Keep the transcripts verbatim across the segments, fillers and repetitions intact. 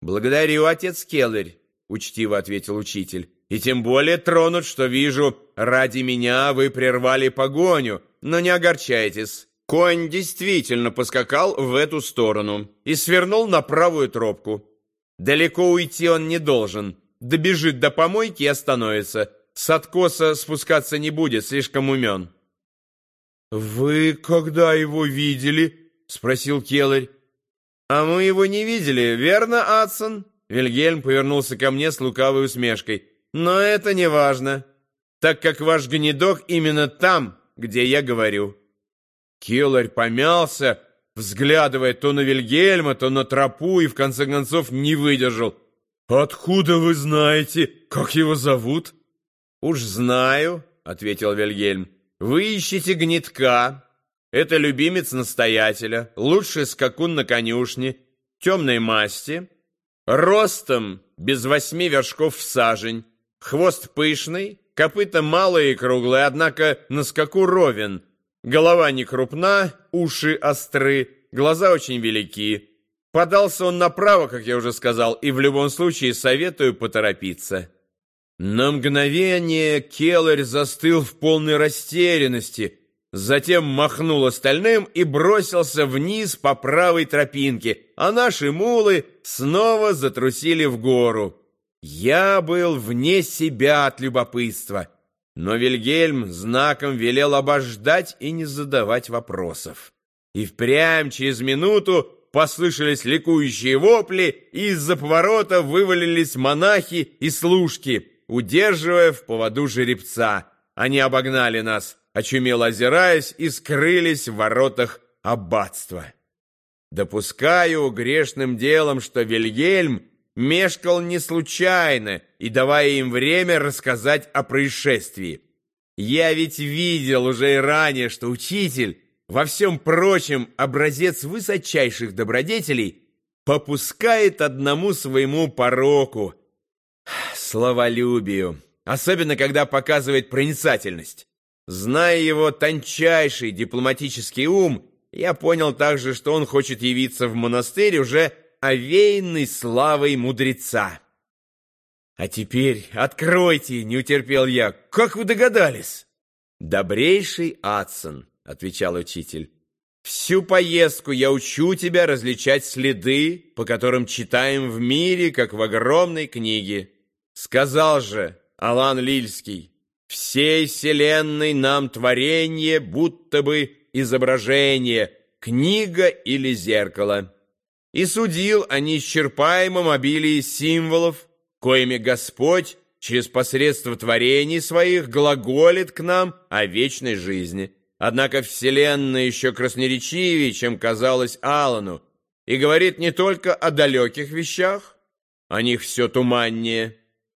«Благодарю, отец Келлер», — учтиво ответил учитель. «И тем более тронут, что вижу, ради меня вы прервали погоню, но не огорчайтесь. Конь действительно поскакал в эту сторону и свернул на правую тропку. Далеко уйти он не должен, добежит до помойки и остановится. С откоса спускаться не будет, слишком умен». «Вы когда его видели?» — спросил Келлер. «А мы его не видели, верно, Адсон?» Вильгельм повернулся ко мне с лукавой усмешкой. «Но это не важно, так как ваш гнедок именно там, где я говорю». Келлер помялся, взглядывая то на Вильгельма, то на тропу, и в конце концов не выдержал. «Откуда вы знаете, как его зовут?» «Уж знаю», — ответил Вильгельм. «Вы ищете гнедка. Это любимец настоятеля, лучший скакун на конюшне, темной масти, ростом без восьми вершков в сажень, хвост пышный, копыта малые и круглые, однако на скаку ровен, голова не крупна, уши остры, глаза очень велики. Подался он направо, как я уже сказал, и в любом случае советую поторопиться». На мгновение Келлер застыл в полной растерянности, затем махнул остальным и бросился вниз по правой тропинке, а наши мулы снова затрусили в гору. Я был вне себя от любопытства, но Вильгельм знаком велел обождать и не задавать вопросов. И впрямь через минуту послышались ликующие вопли, и из-за поворота вывалились монахи и служки, удерживая в поводу жеребца. Они обогнали нас, очумело озираясь, и скрылись в воротах аббатства. Допускаю грешным делом, что Вильгельм мешкал не случайно и давая им время рассказать о происшествии. Я ведь видел уже и ранее, что учитель, во всем прочем образец высочайших добродетелей, попускает одному своему пороку — словолюбию, особенно когда показывает проницательность. Зная его тончайший дипломатический ум, я понял также, что он хочет явиться в монастырь уже овеянный славой мудреца. «А теперь откройте!» — не утерпел я. «Как вы догадались?» «Добрейший Адсон», — отвечал учитель, — «всю поездку я учу тебя различать следы, по которым читаем в мире, как в огромной книге. Сказал же Алан Лильский: всей вселенной нам творение, будто бы изображение, книга или зеркало. И судил о неисчерпаемом обилии символов, коими Господь через посредство творений своих глаголит к нам о вечной жизни. Однако вселенная еще красноречивее, чем казалось Алану, и говорит не только о далеких вещах, о них все туманнее,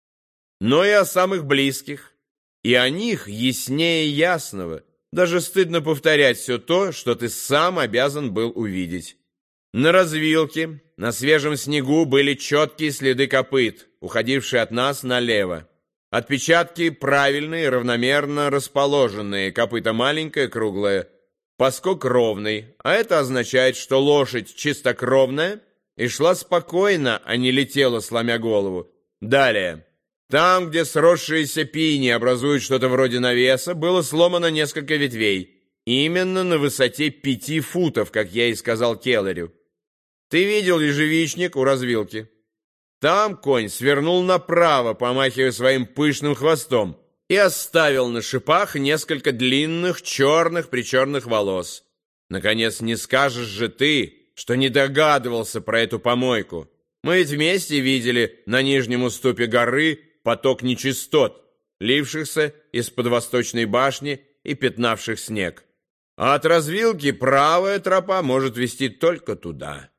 но и о самых близких, и о них яснее ясного. Даже стыдно повторять все то, что ты сам обязан был увидеть. На развилке, на свежем снегу были четкие следы копыт, уходившие от нас налево. Отпечатки правильные, равномерно расположенные, копыта маленькое, круглое, поскок ровный, а это означает, что лошадь чистокровная и шла спокойно, а не летела, сломя голову. Далее. Там, где сросшиеся пини образуют что-то вроде навеса, было сломано несколько ветвей, именно на высоте пяти футов, как я и сказал Келлеру. Ты видел ежевичник у развилки? Там конь свернул направо, помахивая своим пышным хвостом, и оставил на шипах несколько длинных черных-причерных волос. Наконец, не скажешь же ты, что не догадывался про эту помойку. Мы ведь вместе видели на нижнем уступе горы поток нечистот, лившихся из-под восточной башни и пятнавших снег. А от развилки правая тропа может вести только туда.